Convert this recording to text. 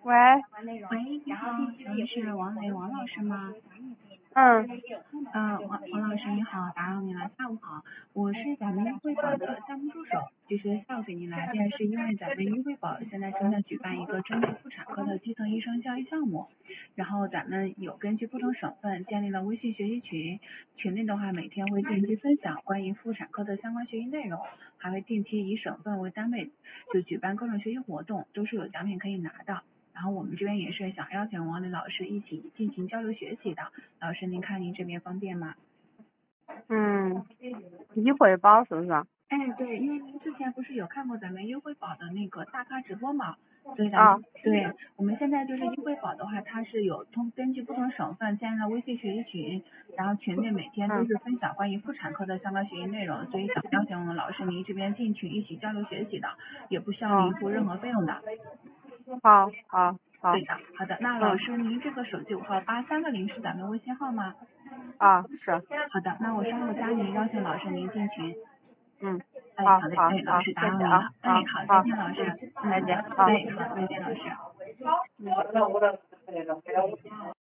喂， 喂，你好，请问是王磊王老师吗？ 嗯， 王老师你好，打扰您了，下午好，我是咱们优惠宝的项目助手，就是下午给您来电是因为咱们优惠宝现在正在举办一个针对妇产科的基层医生教育项目，然后咱们有根据不同省份建立了微信学习群，群内的话每天会定期分享关于妇产科的相关学习内容，还会定期以省份为单位就举办各种学习活动，都是有奖品可以拿的。然后我们这边也是想邀请王磊老师一起进行交流学习的，老师您看您这边方便吗？ 医惠宝是不是？ 哎，对，因为您之前不是有看过咱们优惠宝的那个大咖直播嘛，所以咱们对我们现在就是优惠宝的话，它是有根据不同省份建立了微信学习群，然后群内每天都是分享关于妇产科的相关学习内容，所以想邀请我们老师您这边进群一起交流学习的，也不需要您付任何费用的。 好。 对的，好的，那老师您这个手机5号83个0是咱们微信号吗？ 是。 好的，那我稍后加您，邀请老师您进群。好的，老师打扰您了。好，再见老师。 再见。 好，再见老师。